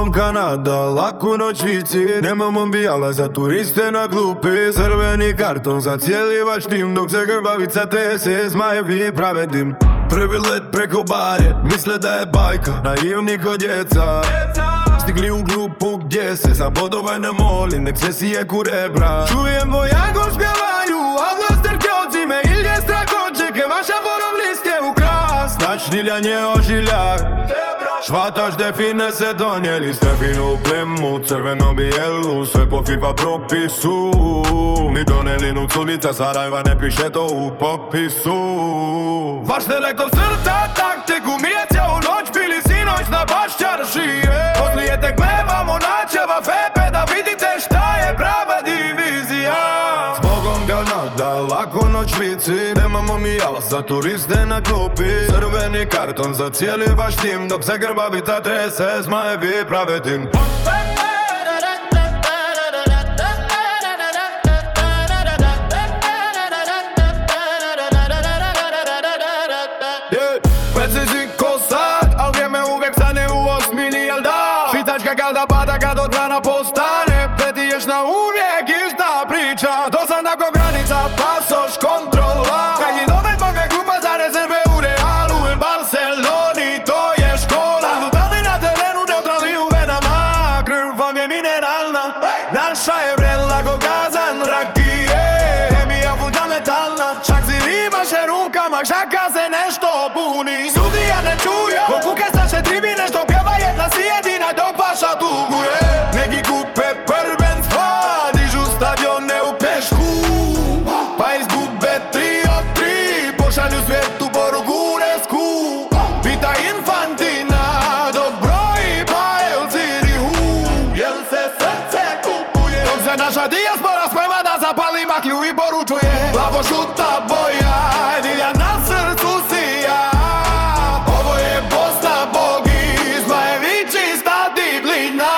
Zbogom Kanada, laku noćici. Nemamo bijala za turiste na klupi. Crveni karton za cijeli vaš tim. Dok se grbavica tese, zmajevi prave dim. Prvi let preko bare, misle da je bajka. Naivni ko djeca, stigli u grupu gdje se za bodove ne moli, nek se sije kurebra. Čujem vojakom spjevaju, a vlasterke odzime ilje strakoče, ke vaša borom listje ukras. Načniljanje ožiljak, švataš define se donijeli. Stefinu plemu, crveno bijelu, sve po FIFA propisu. Mi doneli nuculica, Sarajeva ne piše to u popisu. Vaš telekov crta taktiku, mi je cijelu noć bili sinoć na Bašćaršije. Poslije tek mevamo načeva fepe da vidite šta je prava divizija. Zbogom Kanada, lako noć vici. Nemamo mi jala za turiste na klupi. Crveni karton za cijeli vaš tim. Dok se grbavica trese, zmajevi prave tim. Preciznik ko sad, al vrijeme uvijek stane u osmini, jel da? Švicačka kada pada, kad od rana postane. Pretiješ na uvijek ista priča. Dosadna ko granica, pasoš, kontrola. Kad je domet moga grupa za rezerve u Realu i Barceloni, to je škola. Lutani na terenu, neutralni u venama. Krv vam je mineralna, naša je vrela ko kazan rakije. Hemija fundamentalna, čak si rimaše rukama, šaka se nešto buni. Sudija ne čuja, od kuke staše tribine, što pjeva jedna si jedina dok vaša tuguje. Neki kupe prvenstva, dižu stadione u pešku, pa izgube 3 od 3, pošalju svijetu poruku unesku. Pita Infantina, dok broji pa el Sirihu, jel se srce kupuje? Dok se naša dijaspora sprema da zapali maklju i poručuje. Plavo žuta boja, divlja na srcu sija. Ovo je Bosna, bogi, zmajevi čista diblina.